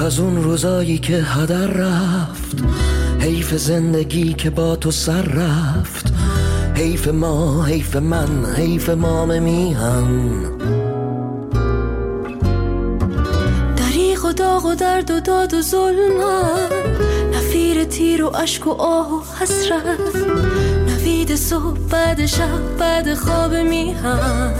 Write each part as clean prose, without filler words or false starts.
از اون روزایی که هدر رفت، حیف زندگی که با تو سر رفت. حیف ما، حیف من، حیف مام میهن. دریغ و داغ و درد و داد و ظلمت، نفیر تیر و عشق و آه و حسرت، نوید صبح بعد شب بعد خواب میهن.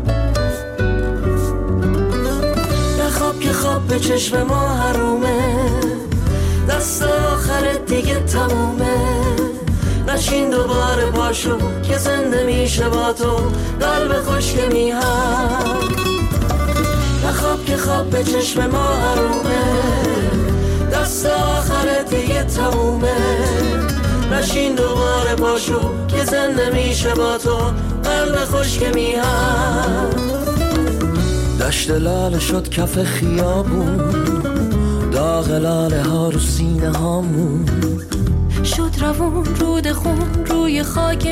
نخواب که خواب به چشم ما حرومه، دست آخرت دیگه تمومه. نشین دوباره پاشو که زنده میشه با تو قلب خشک میهن. نخواب که خواب به چشم ما حرومه، دست آخرت دیگه تمومه. نشین دوباره پاشو که زنده میشه با تو قلب خشک میهن. دشت لاله شد کف خیابون، داغ لاله ها رو سینه هامون. شد روون رود خون روی خاک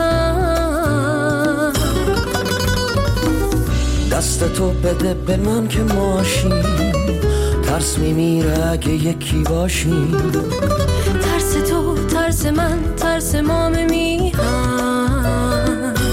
میهن. دست تو بده به من که ماشیم، ترس میمیره اگه یکی باشیم. ترس تو، ترس من، ترس مام میهن.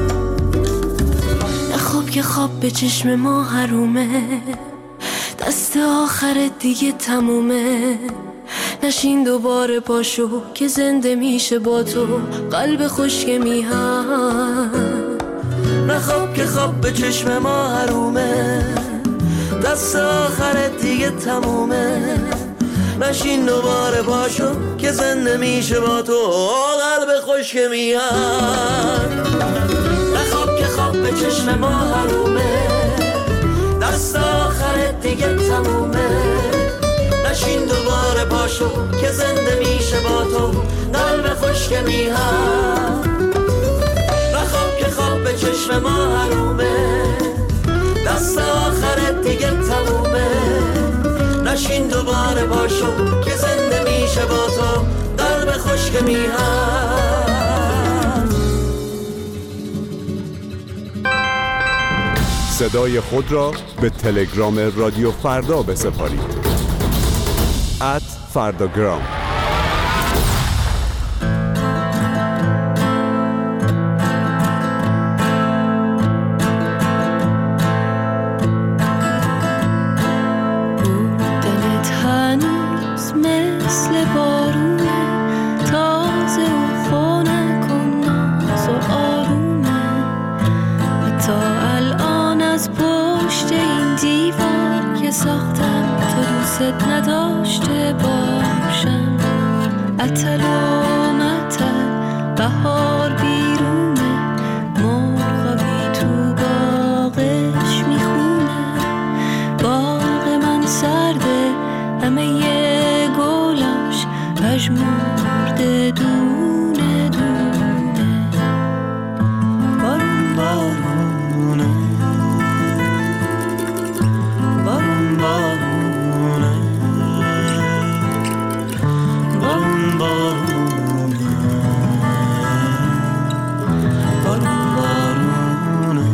نخواب که خواب به چشم ما حرومه، دست آخرت دیگه تمومه. نشین دوباره پاشو که زنده میشه با تو قلب خشک میهن. نخواب که خواب به چشم ما حرومه، دست آخرت دیگه تمومه. نشین دوباره پاشو که زنده میشه با تو قلب خشک میهن. نخواب که خواب به چشم ما حرومه، دست آخرت دیگه تمومه. نشین دوباره پاشو که زنده میشه با تو قلب خشک میهن. نخواب که خواب به چشم ما حرومه، دست آخرت دیگه تمومه. نشین دوباره پاشو که زنده میشه با تو قلب خشک میهن. صدای خود را به تلگرام رادیو فردا بسپارید. @فرداگرام. دلت هنوز مثل بارونه، تازه و خنک و ناز و آرومه. حتی الان از پشت این دیوار که ساختم تو دوست نداشته باشم. عطل و مطل بهار بیرونه، مرغا بی تو باغش میخونه. باغ من سرده، همه یه گلاش پژمرده دونه دونه. بارون بارونه، بارون بارونه، بارون بارونه، بارون بارونه.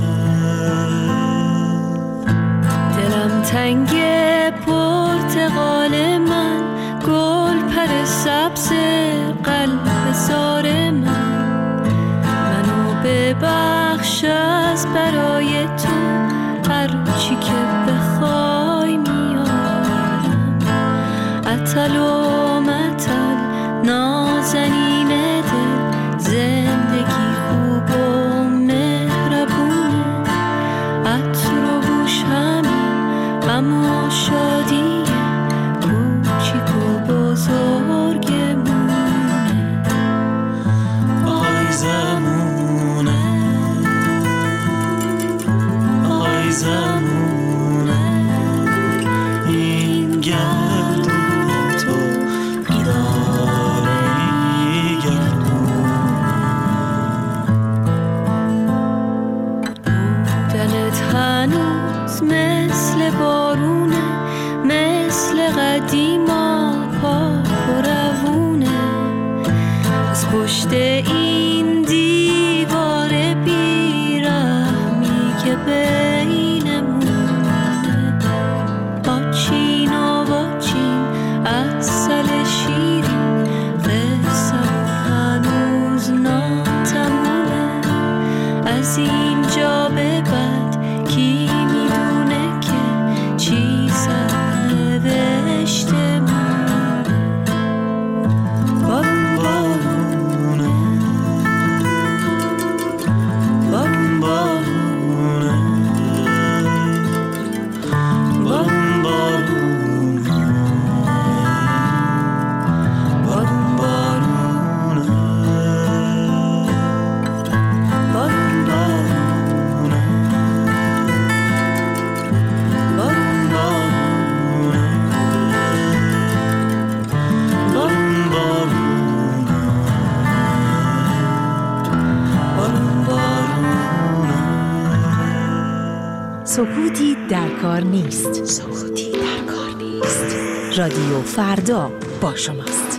دلم تنگه پرتقال من، گل پر سبز قلب زار من. منو ببخش از برای تو، هر چی که بخوای میارم. عطل و مطل نازنین دل، زندگی خوب و مهربونه. عطر و بوش همین اما شادیه، کوچیک و بزرگمونه. آی زمونه، آی زمونه، این گردون تو بیداره گردون. دلت هنوز مثل بارونه، مثل قدیما پاک و روونه. از پشت این دیوار بیرحمی که بینمونه، آچین و واچین از اینجا به بعد کی میدونه که چیزا نوشته من بارون بارونه بارون بارونه بارون بارونه بارون بارونه بارون بارونه بارون بارونه بارون بارونه بارون بارونه. سکوتی در کار نیست. سکوتی در کار نیست. رادیو فردا با شماست.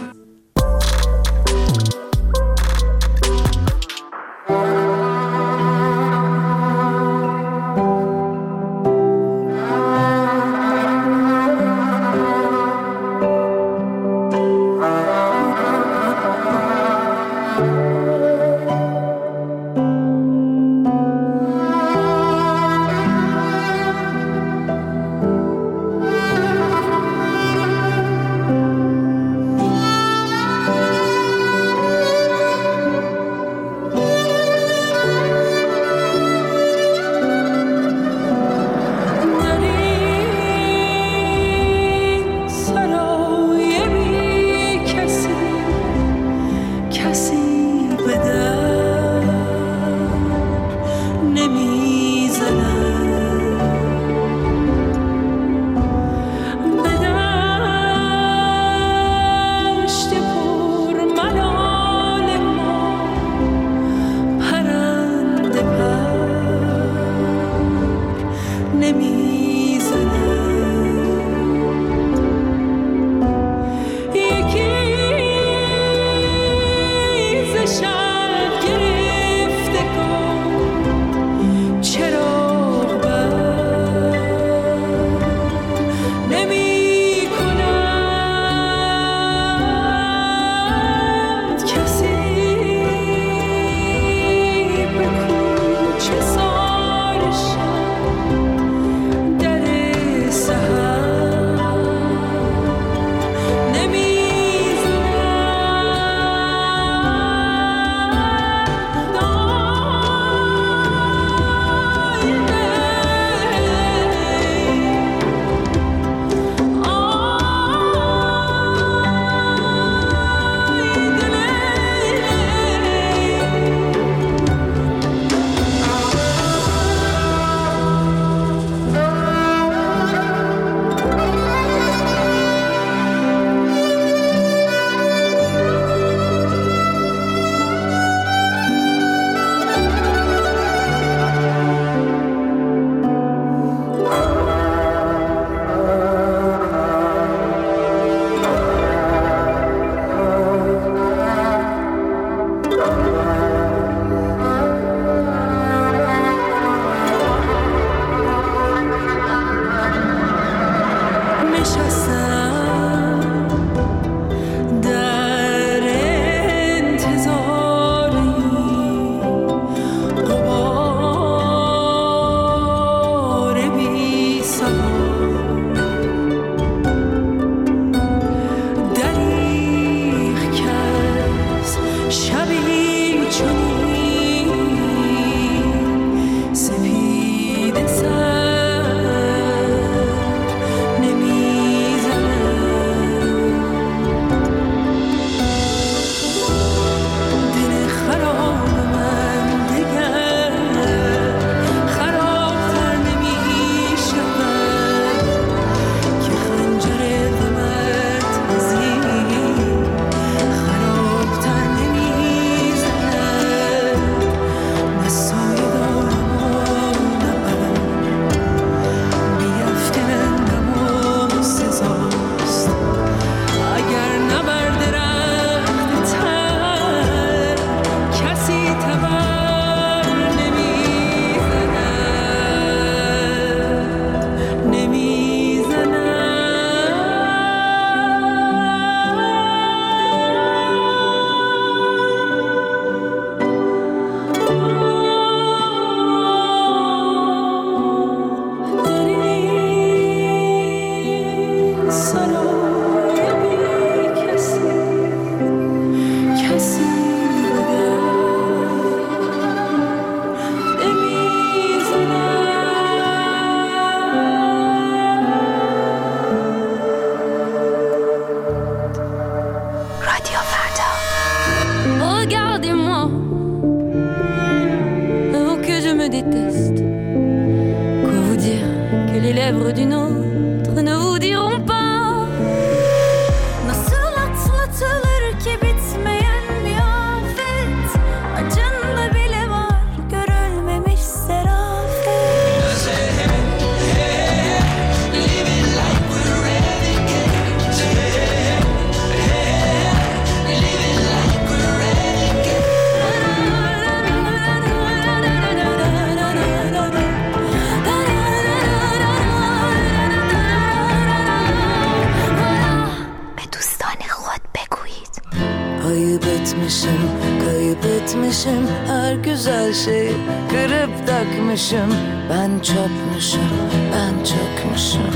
etmişim her güzel şeyi, kırıp dökmüşüm. Ben çökmüşüm, ben çökmüşüm.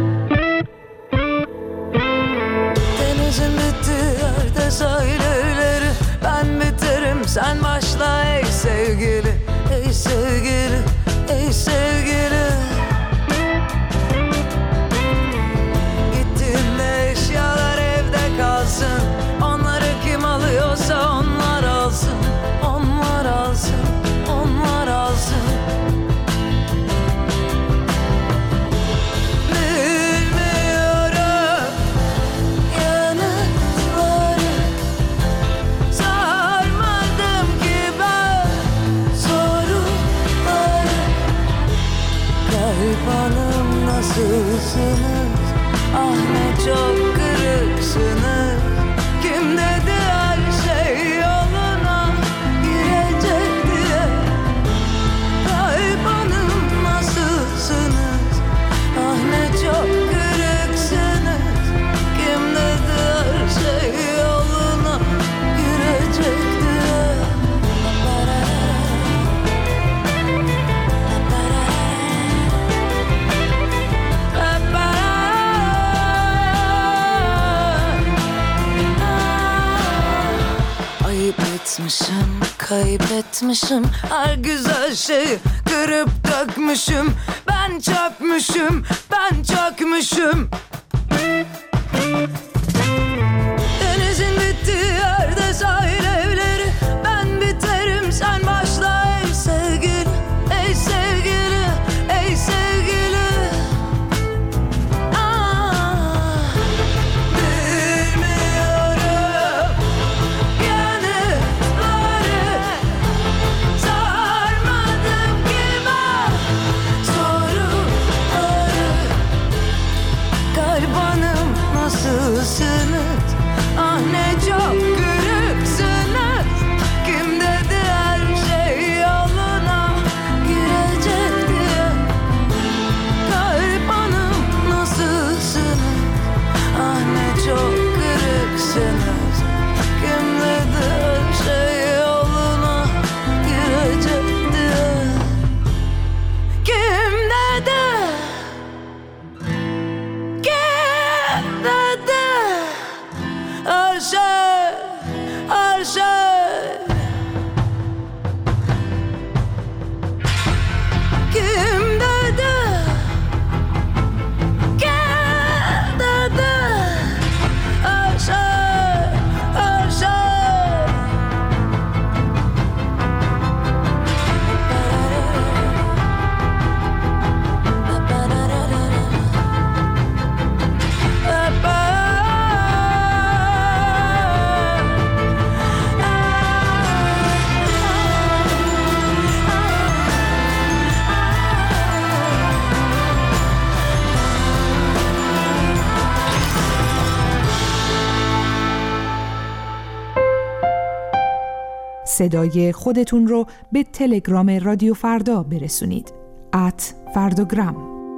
Denizin bittiği yerde sahil evleri, ben biterim sen başla ey sevgili. Ey sevgili, ey sevgili. Gittiğimde eşyalar evde kalsın, onları kim alıyorsa onlar alsın. Onlar alsın, onlar alsın. Bilmiyorum yanıtları, sormadım ki ben soruları. Kalp hanım nasılsınız? Ah ne çok kırıksınız. Kim dedi her şey yoluna girecek diye? Kalp hanım nasılsınız? Ah ne çok kırıksınız. Kim dedi her şey yoluna girecek diye? Ayıp etmişim, kaybetmişim her güzel şeyi, kırıp dökmüşüm. Ben çökmüşüm, ben çökmüşüm. Denizin bittiği yerde sahil evleri, ben biterim sen başla ey sevgili. Ey sevgili, ey sevgili. Bilmiyorum yanıtları, sormadım ki ben soruları. Kalp hanım nasılsınız? Ah ne çok kırıksınız. Kim dedi her şey yoluna girecek diye? Kalp hanım nasılsınız? Ah ne çok kırıksınız. Kim dedi her şey yoluna girecek diye? Kim dedi? Kim dedi? Her şey, her şey. Kim dedi? Kim dedi? Her şey, her şey. صدای خودتون رو به تلگرام رادیو فردا برسونید. @فرداگرام.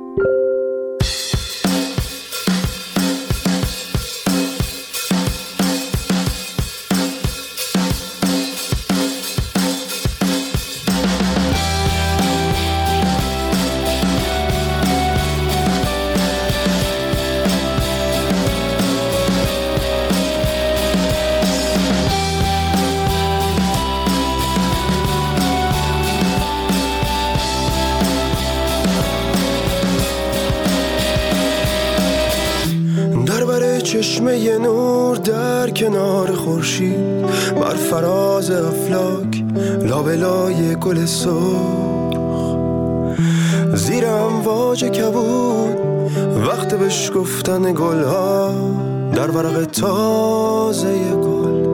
چشمه نور در کنار خورشید، بر فراز افلاک لابلای گل سرخ، زیر امواج کبود وقت بشکفتن گلها در ورق تازه گل،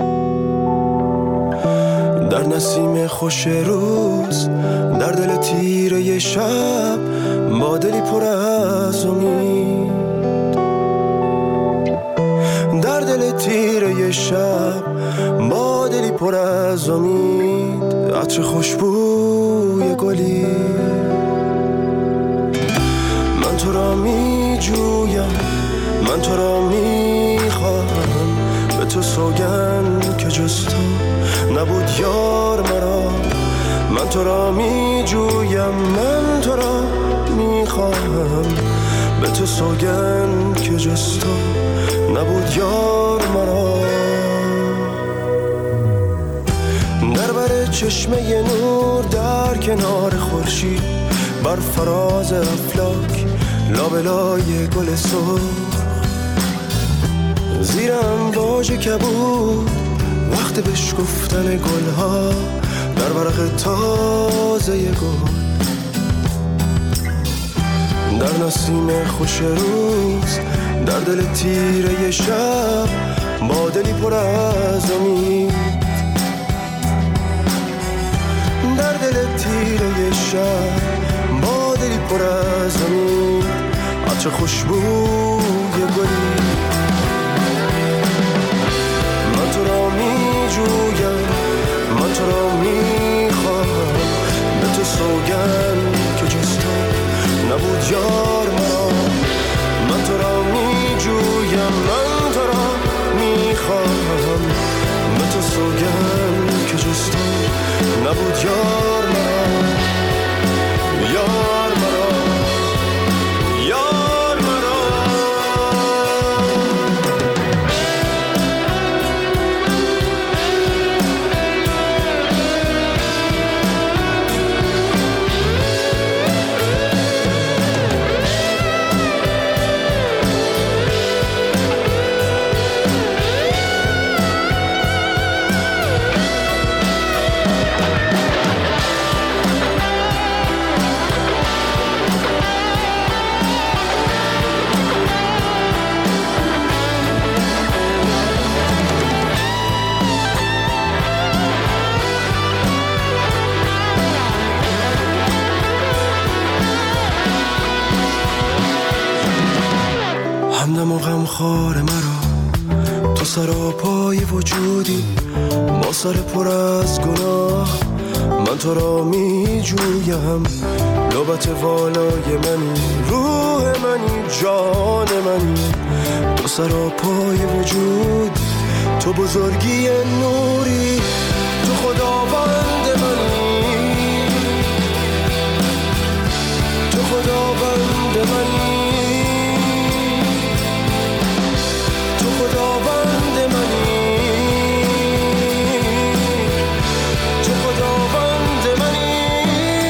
در نسیم خوش روز، در دل تیره شب، با دلی پر از امید، در دل تیره شب با دلی پر از امید، عطر خوشبوی گلی. من تو را می جویم، من تو را می خواهم، به تو سوگند که جز تو نبود یار مرا. من تو را می جویم، من تو را می خواهم، به تو سوگند که جز تو نبود یار مرا. در بر چشمه نور در کنار خورشید، بر فراز افلاک لابلای گل سرخ، زیر امواج کبود وقت بشکفتن گلها در ورق تازه گل. در نسیم خوش روز، در دل تیره شب، با دلی پر از امید، در دل تیره شب، با دلی پر از امید، عطر خوشبوی گلی. من تو را می جویم، من تو را می خواهم، به تو سوگند که جز تو نبود یار مرا. من تو را می جویم، من تو را می خواهم، به تو سوگند که جز تو نبود یار مرا. یار مرا، یار مرا. همدم و غمخوار مرا، تو سراپای وجودی، با سر پر از گناه. من تو را می جویم، لبت والای منی، روح منی، جان منی، تو سراپای وجود، تو بزرگی نوری، تو خداوند منی، تو خداوند منی، خداوند منی، تو خداوند منی،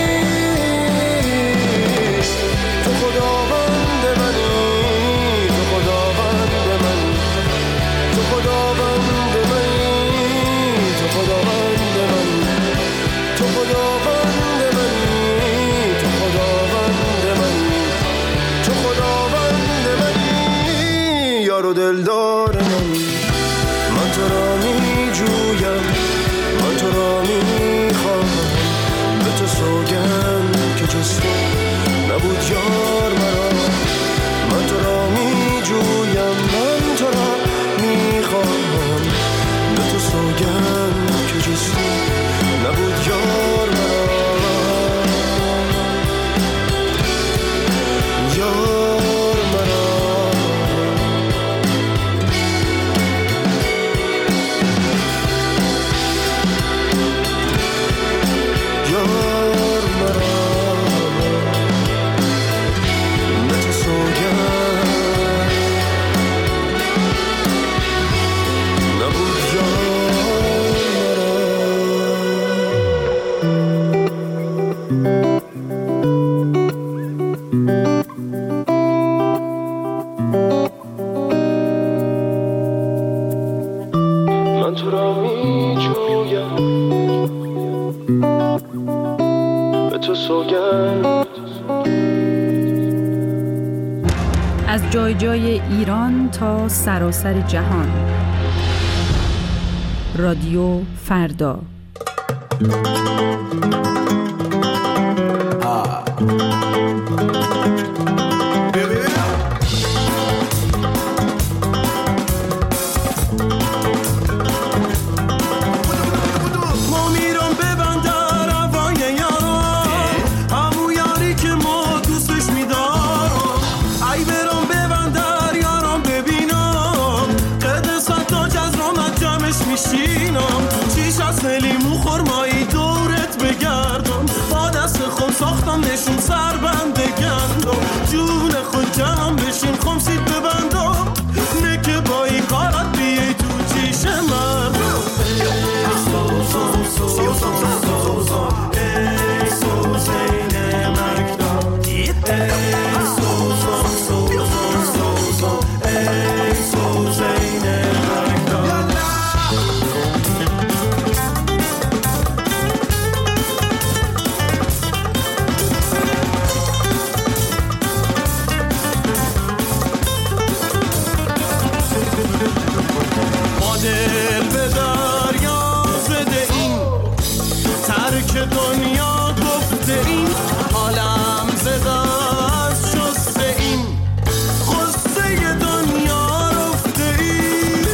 تو خداوند منی، تو خداوند منی، تو خداوند منی، تو خداوند منی، تو خداوند منی، تو خداوند منی، تو خداوند منی، یار و دلدار منی. من تو را می جویم، من تو را می خواهم، به تو سوگند که جز تو نبود یار مرا. من تو را می جویم، من تو را می خواهم، به تو سوگند که جز تو نبود یار مرا. یار مرا. من تو را می جویم، به تو سوگند. از جای جای ایران تا سراسر جهان، رادیو فردا. ای برام ببندر یارم ببینم قد صد تا جزرم هم نشون سر بنده گندم جون خود جمع بشین خمسید ببندم نه که با این کارت بیایی تو چیش من ای سوزان سوزان سوزان ای سوزین مکتب ای سوزان سوزان سوزان ای سوزین مکتب دل به دریا زده این ترک دنیا گفته این حالم زده از شسته این غصه دنیا رفته این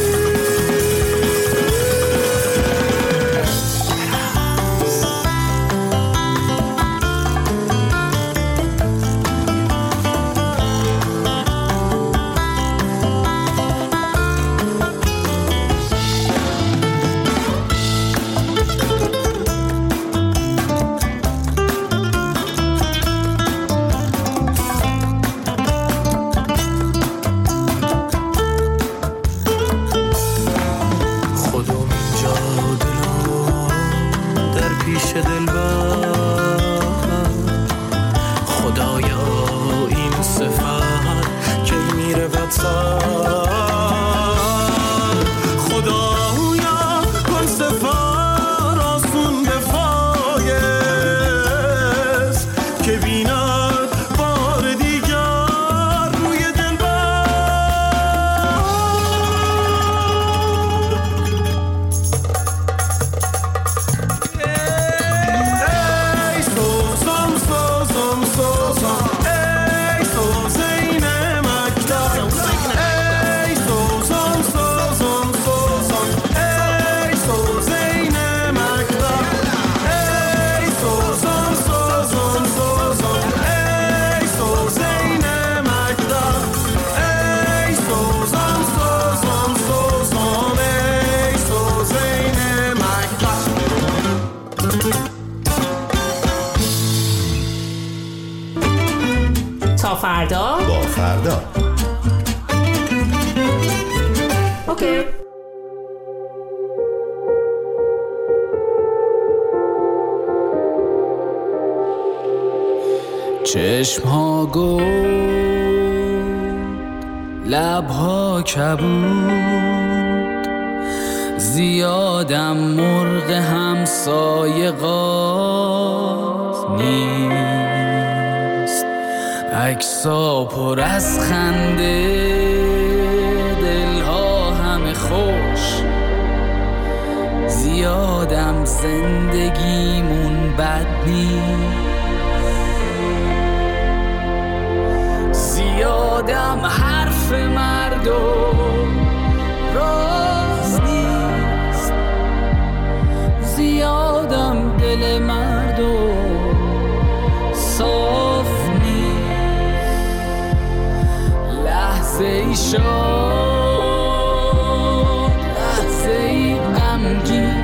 تا فردا با فردا اوکی. چشم ها گل لب ها کبود زیادم مرغ همسایه قاز نیست عکسا پر از خنده دلها همه خوش زیادم زندگیمون بد نیست زیادم حرف مردم راست نیست زیادم دل مردم صاف نیست لحظه ای شاد لحظه ای غمگین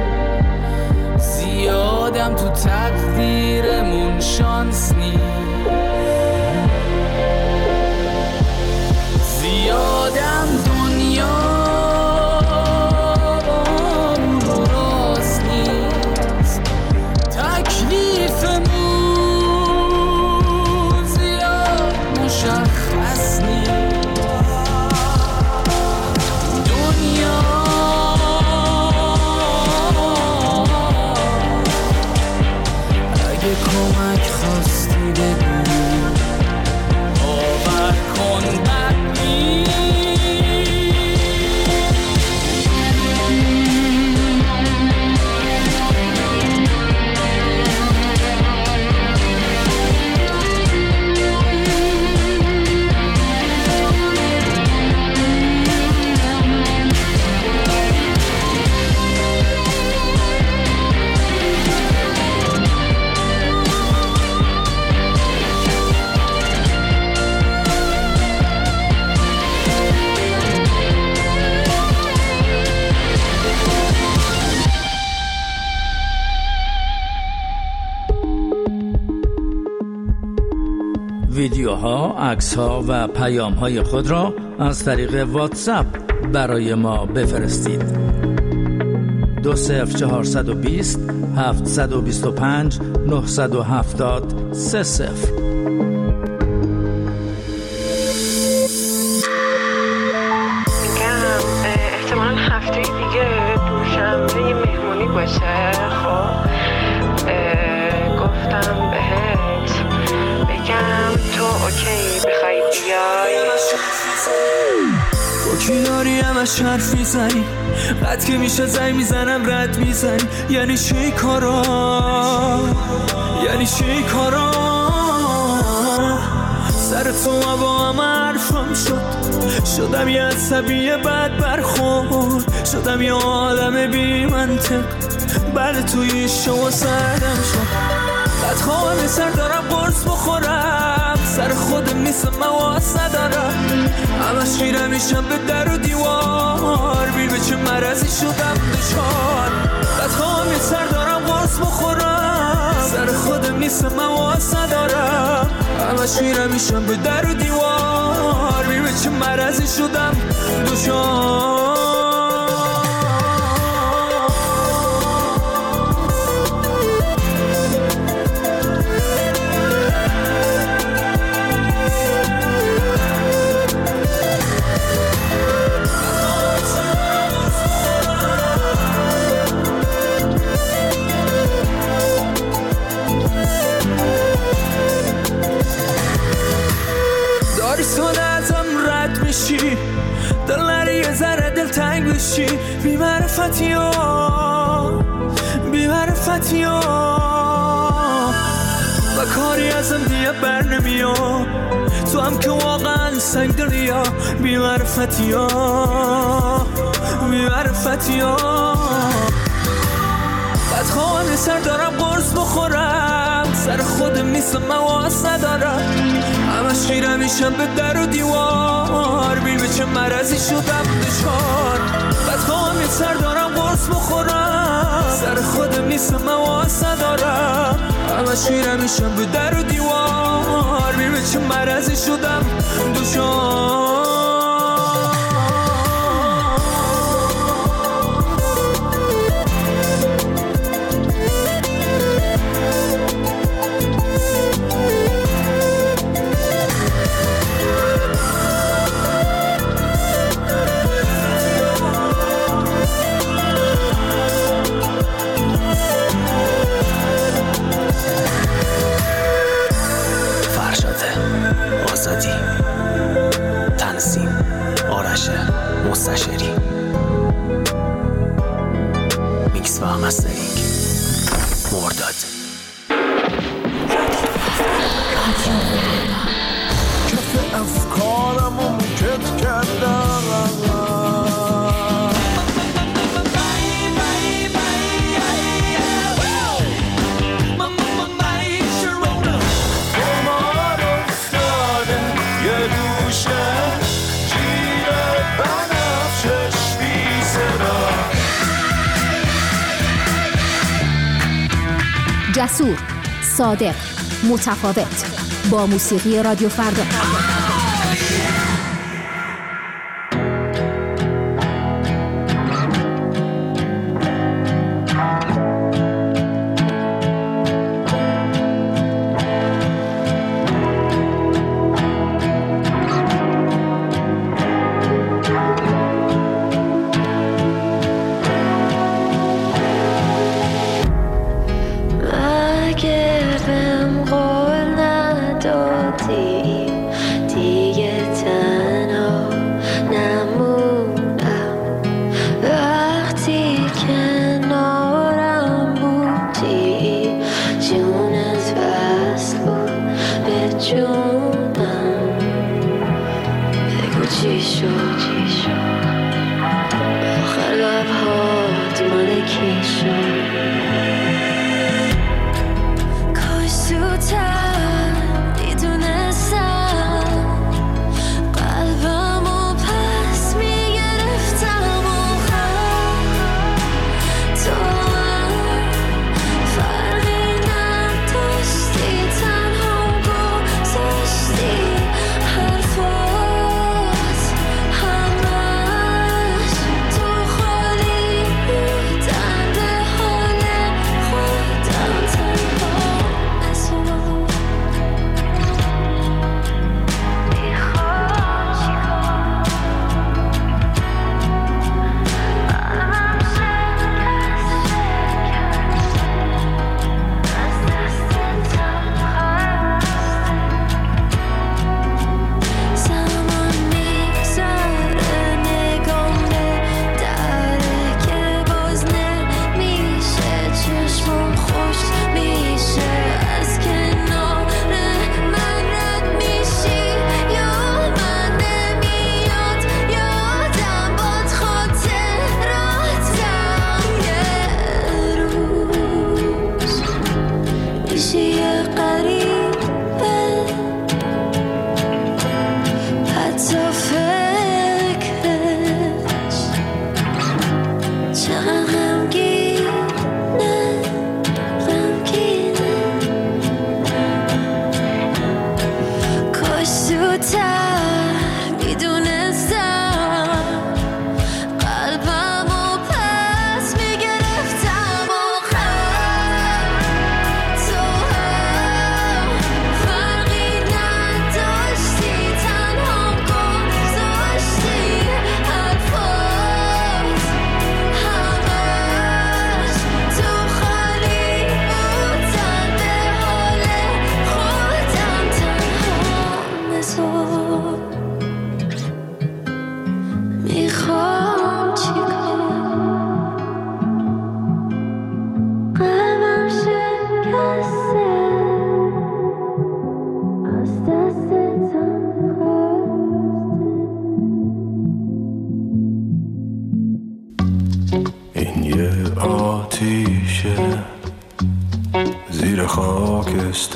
زیادم تو تقدیرمون شانس نیست زیادم دنیا رو راست نیست تکلیفمون زیاد مشخص نیست دنیا اگه کمک خواستی بگو باور کن ویدیوها، عکس‌ها و پیام‌های خود را از طریق واتساپ برای ما بفرستید. 20420 725 970 30. احتمالاً هفته دیگه دوشنبه یه مهمونی باشه. خب گفتم بهت بگم تو اوکی بخوای بیای. با کی داری همش حرف میزنی؟ قد که میشه زنگ میزنم رد میزنی. یعنی چی کارا؟ یعنی چی کارا؟ سر تو با هم حرفم شدم یه عصبی بد برخورد. شدم یه آدم بی منطق. بله توی شما سردم شد. بدخواه سر دارم قرص بخورم. سر خودم نیستم مواز ندارم. همش خیره میشم به در و دیوار. بیر به چه مرضی شدم دچار. بدخواه سر دارم قرص بخورم. سر خودم نیستم مواز ندارم. همش خیره میشم به در و دیوار. بیر به چه مرضی شدم دچار. دل نری یه ذره دل تنگ بشی. بی معرفتی ها و کاری ازم دیگه بر نمیاد. تو هم که واقعا سنگ دلی ها. بی معرفتی ها بدخواه سر دارم قرص بخورم. سر خودم نیستم مواز ندارم. همش خیره میشم به در و دیوار. بیر به چه مرضی شدم دچار. بدخواه سر دارم قرص بخورم. سر خودم نیستم مواز ندارم. همش خیره میشم به در و دیوار. بیر به چه مرضی شدم دچار. تنظیم آرش مستشاری. میکس و مسترینگ مرداد. کف افکارمو کت کردم. جسور، صادق، متفاوت. با موسیقی رادیو فردا. کاش زودتر میدونستم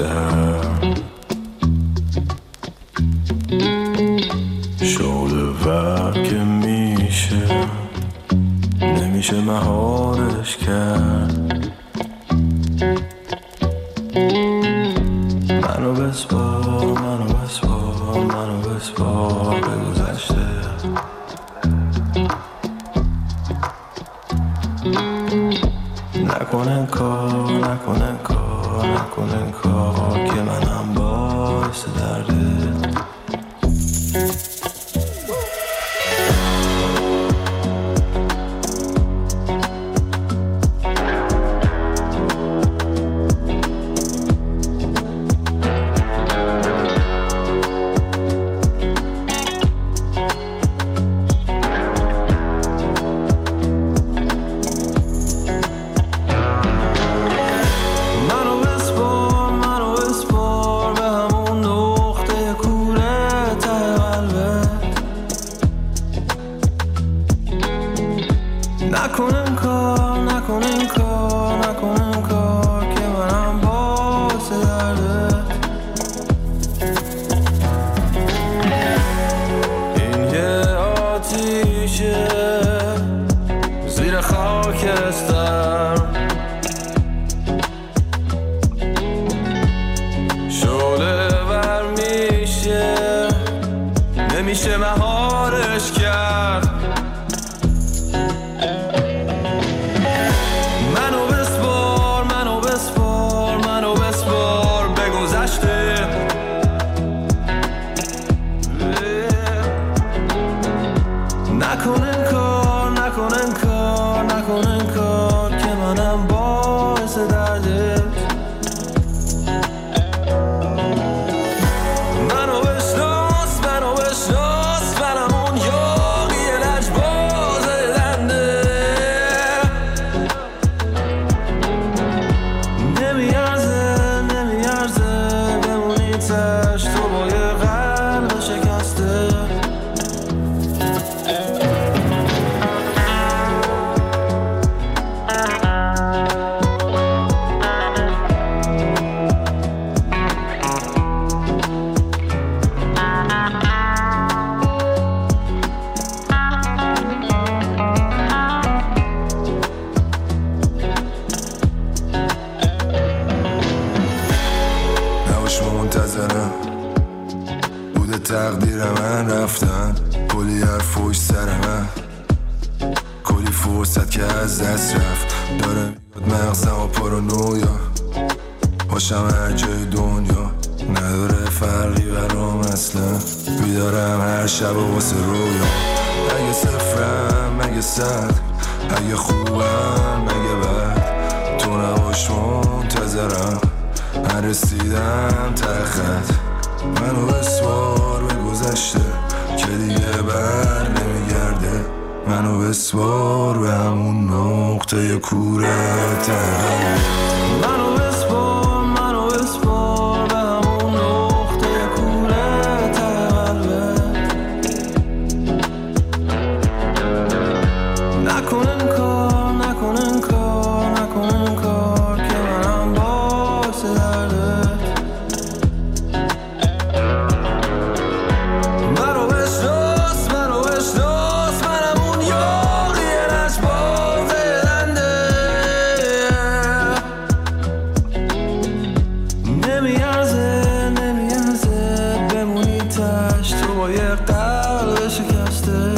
شعله ور که نمیشه مهارش کرد. منو بسپار به گذشته. نکنن کار که منم باعث درده. نمیشه مهارش کرد. منو بسپار به گذشته. نکنن کار که منم باعث درده. منو بشناس منم اون یاقی لجباز دنده. نمیارزه بمونی تشت تو با یه قلب شکسته. بوده تقدیر من رفتن، کلی حرف پشت سر من، کلی فرصت که از دست رفت. داره میاد مغزم و پارانویا، باشم هر جای دنیا نداره فرقی برام اصلا. بیدارم هر شب و واسه رویا، اگه صفرم مگه صد، اگه خوبم مگه بد، تو نباش منتظرم رسیدم ته خط. منو بسپار به گذشته که دیگه بر نمیگرده. منو بسپار به همون نقطه کوره ته قلبه. منو بسپار به همون نقطه کوره ته قلبه. نکنن کار که منم باعث درده. منو بشناس منم اون یاقی لجباز دنده. نمیارزه بمونی تشت تو با یه قلب شکسته.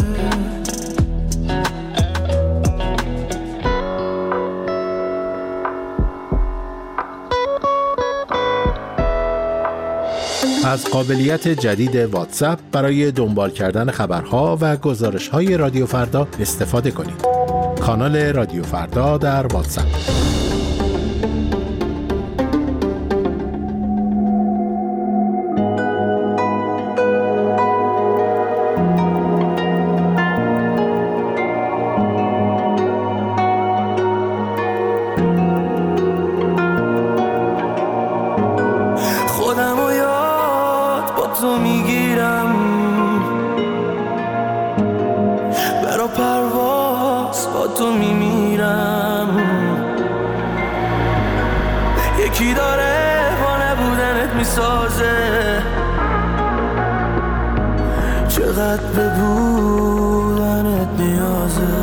از قابلیت جدید واتساپ برای دنبال کردن خبرها و گزارش‌های رادیو فردا استفاده کنید. کانال رادیو فردا در واتساپ. تو میگیرم برا پرواز با تو میمیرم. یکی داره با نبودن میسازه، چقدر به بودنت نیازه.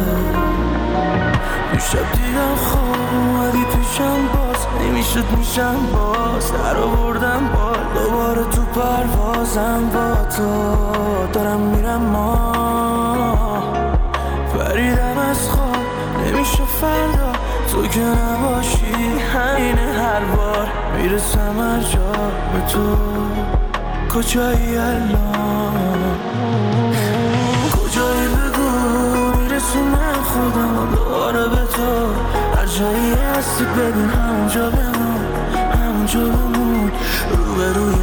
دیشب دیدم خوابی پیشم باز نمیشد میشم باز، در آوردم بال دوباره تو پروازم با تو دارم میرم، ما پریدم از خواب نمیشه فردا تو که نباشی، همینه هر بار میرسم هر جا به تو. کجایی الان، کجایی بگو میرسونم خودم دوباره به تو. هر جایی هستی ببین همونجا بمون، همونجا بمون روبروی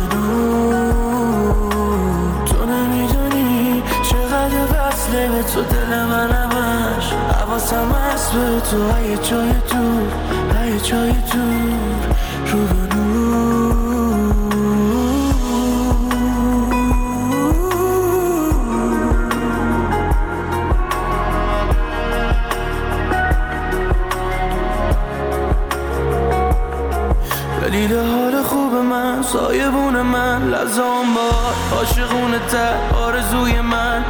دور. تو نمیدونی چقدر وصله به تو دل من همش، حواسم هست به تو ای جای دور، ای جای دور رو به نور. دلیل حال خوب من، سایبون من، لحظه‌ام بار عاشقونه تر آرزوی من.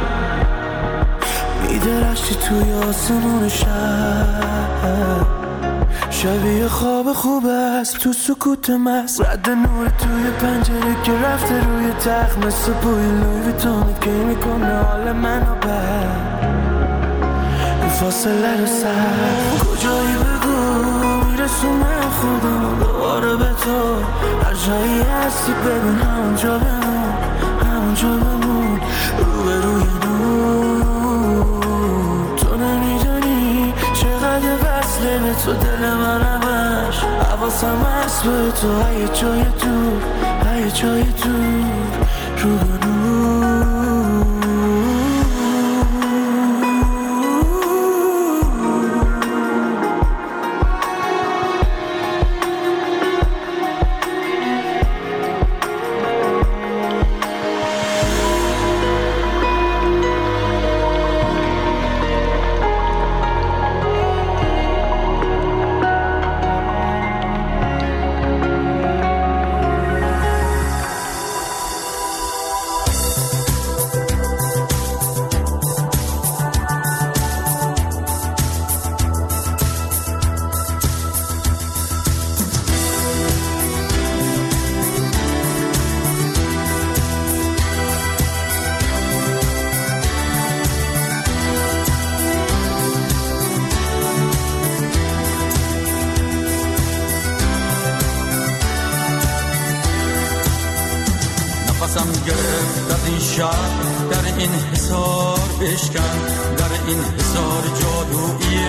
میدرشتی توی آسمون شب، شبیه خواب خوب است تو سکوت مست. رد نور توی پنجره که رفته روی تخت، مثل بوی لوی ویتونه که میکنه حال منو بد. این فاصله رو سر کجایی بگو میرسونم خودم دوباره به تو. هر جایی هستی ببین همونجا بمون، همونجا بمون روبروی دور. تو نمیدونی چقدر وصله به تو دل من همش، حواسم هست به تو ای جای دور، ای جای دور رو به نور. در این حصار بشکن، در این حصار جادویی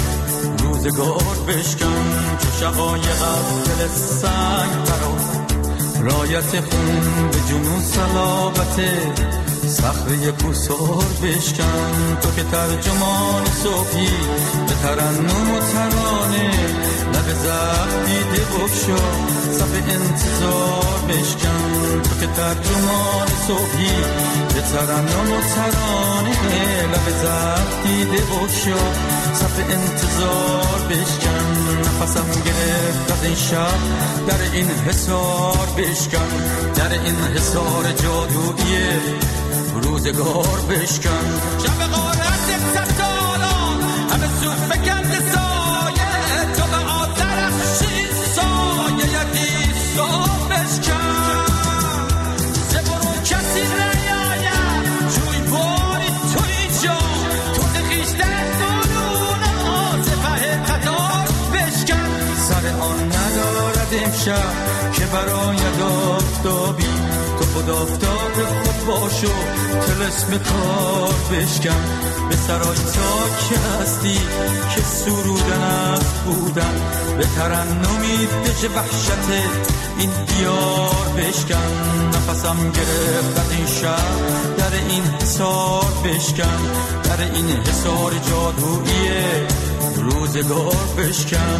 روزگار بشکن. چو شقایق دل سنگ برا رایت خون به جنون صلابت صخره کوسار بشکن. تو که ترجمان صبحی به ترنم و ترانه، لب زخم دیده بگشا صف انتظار بشکن. تو که ترجمان صبحی به ترنم و ترانه، لب زخم دیده بگشا صف انتظار بشکن. نفسم گرفت از این شب در این حصار بشکن، در این حصار جادویی روزگار بشکن. شب غارت ستاران همه سود فکند سایه، تو به آترخشی سایه یکی سار بشکن. زبرون کسی نیاید جوی باری توی جا، تو دخیشتن دلونه سپه قطار بشکن. سر آن ندارد امشب که برای آفتابی، تو خود آفتاب خود باشو طلسم کار بشکن. به سرای تا که هستی که سرودن است بودن، به ترنمی دژ وحشت این دیار بشکن. نفسم گرفت از این شب در این حصار بشکن، در این حصار جادویی روزگار بشکن.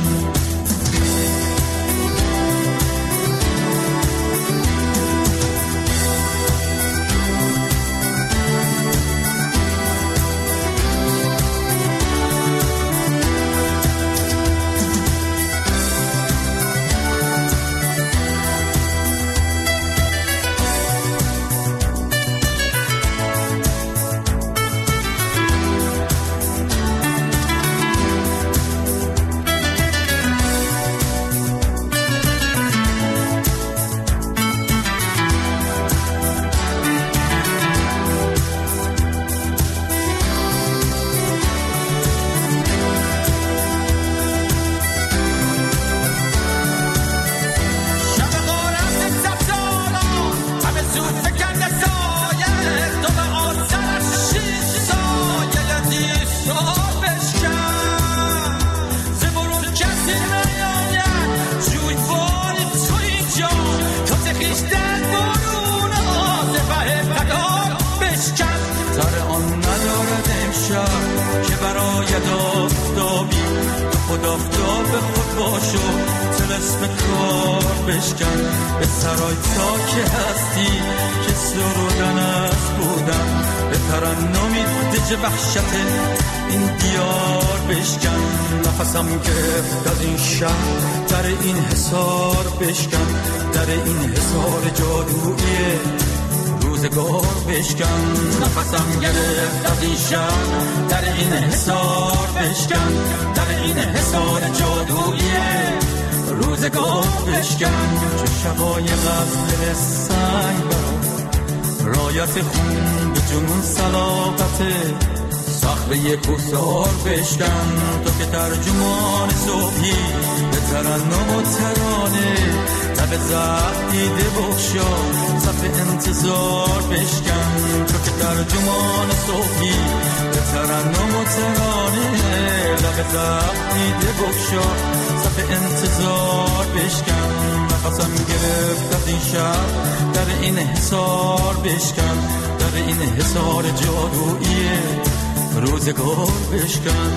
بیشتر برون آزفه پدار بشکن تر آن ندارد امشب که برای دافتابی تو خود آفتاب خود باشو تلسم کار بشکن به سرای تا که هستی که سرودن از بودن به ترنمی دج وحشت این دیار بشکن نفسم گرفت از این شهر در این حصار بشکن در این حصار جادویی روزگار بشکن نفسم گرفت از این شهر در این حصار بشکن در این حصار جادویی روزگار بشکن چه شقایق از دل سنگ برا رایت خون به جنون صلابته صخره یک حصار بشکن تو که ترجمان صبحی به ترنم و ترانه لب زخم دیده بخشا صف انتظار بشکن تو که ترجمان صبحی به ترنم و ترانه لب زخم دیده بخشا صف انتظار بشکن نفسم گرفت از این شب در این حصار بشکن در این حصار جادویی روزگار بشکن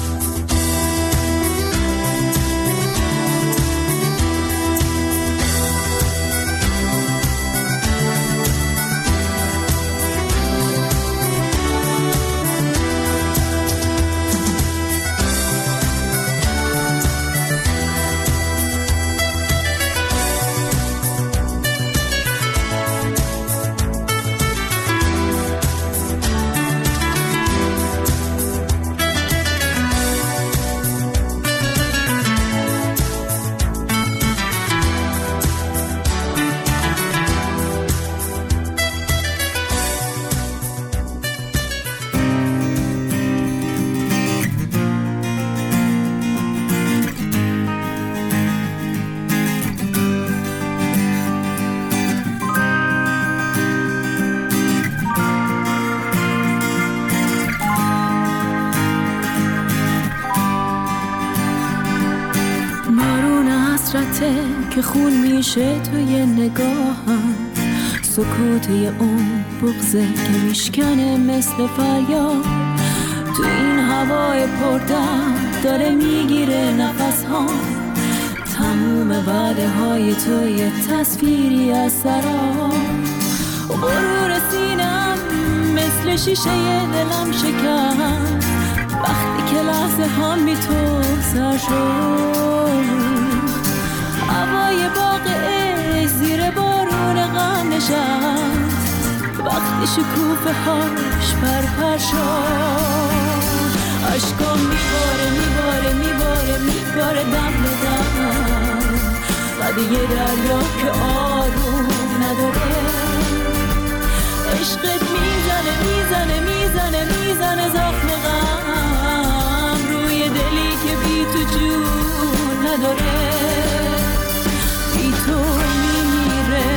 که خون میشه توی نگاهم سکوتی اون بغضه که میشکنه مثل فریاد تو این هوای پردم داره میگیره نفس ها تموم وعده های توی تصویری از سراب غرور سینم مثل شیشه دلم شکن وقتی که لحظه هم بی تو سر شد هوای باغ عشق زیر بارون غم نشست وقتی شکوفه هاش پرپر شد عشقام میباره دم به دم بعد یه دریا که آروم نداره عشقت میزنه زخم غم روی دلی که بی تو جون نداره تو میمیره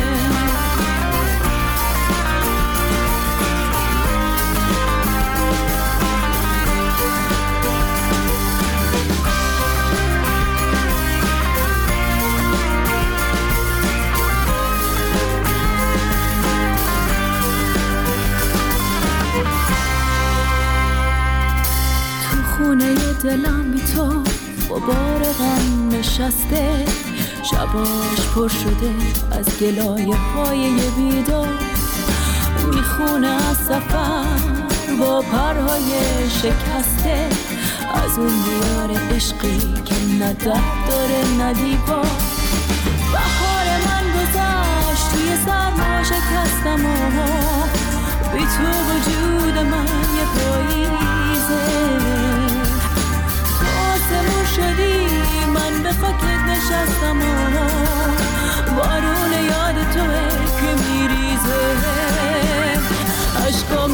تو خونه دلم بی تو غبار غم نشسته شباش پر شده از گلایه های بیدار میخونه از سفر با پرهای شکسته از اون دیار عشقی که نه در داره نه دیوار بهار من گذشت توی سرما شکستم و بی تو وجود من یه پاییزه تو آسمون شدی من به خاکت نشستم و بارون یاد توه که میریزه عشقام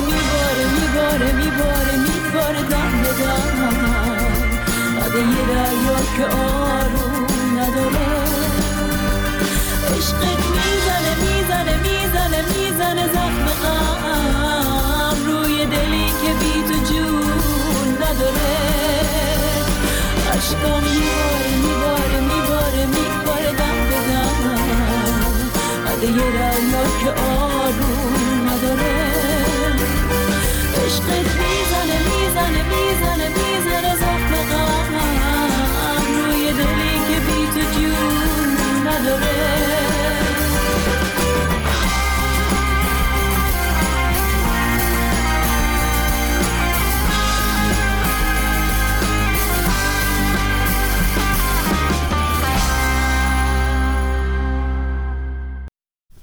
میباره دم به دم بعد یه دریا که آروم نداره عشقت میزنه زخم غم روی دلی که بی تو جون نداره عشقام میباره دم به دم بعد بعد یه دریا که آروم نداره. عشقت میزنه میزنه میزنه میزنه زخم غم روی دلی که بی تو جون نداره.